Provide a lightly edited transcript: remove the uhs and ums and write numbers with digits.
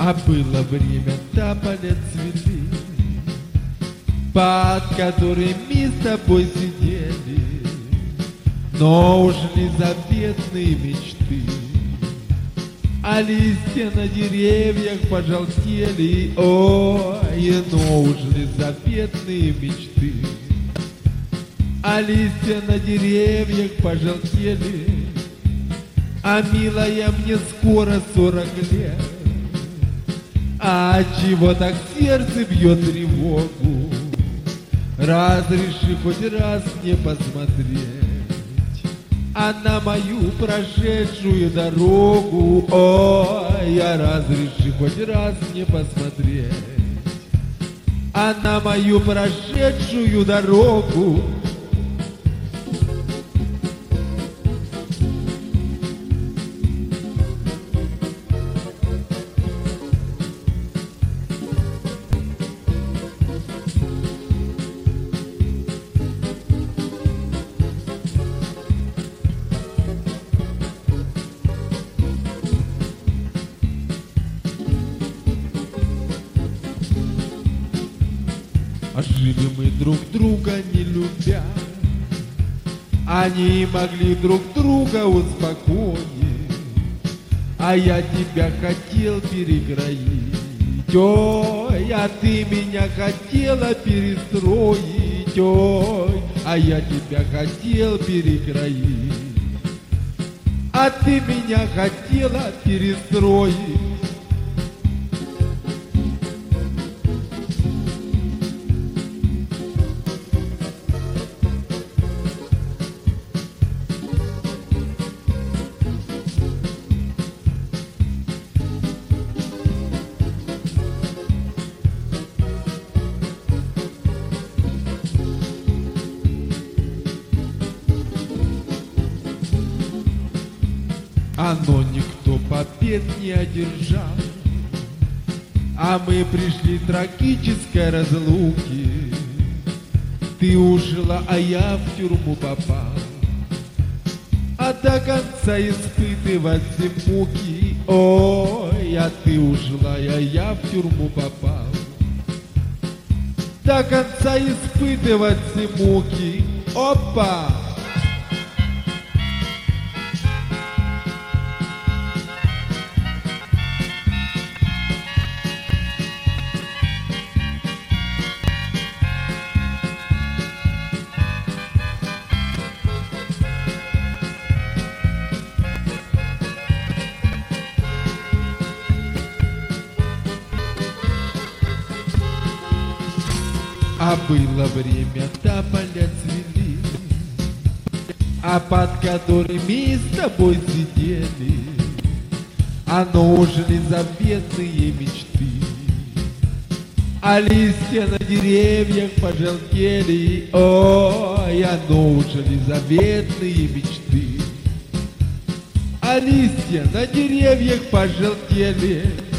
А было время, тополя цвели, под которыми с тобой сидели, но ушли заветные мечты, а листья на деревьях пожелтели. Ой, но ушли заветные мечты, а листья на деревьях пожелтели. А милая, мне скоро 40 лет, а чего так сердце бьет тревогу? Разреши хоть раз мне посмотреть, а на мою прошедшую дорогу. Ой, разреши хоть раз мне посмотреть, а на мою прошедшую дорогу. А жили мы друг друга не любя, а не могли друг друга успокоить. А я тебя хотел перекроить, ой, а ты меня хотела перестроить, ой, а я тебя хотел перекроить, а ты меня хотела перестроить. Но никто побед не одержал, а мы пришли к трагической разлуке. Ты ушла, а я в тюрьму попал, а до конца испытывать все муки. Ой, а ты ушла, а я в тюрьму попал, до конца испытывать все муки. Опа! А было время, тополя цвели, а под которыми с тобой сидели, но ушли заветные мечты, а листья на деревьях пожелтели. Ой, но ушли заветные мечты, а листья на деревьях пожелтели.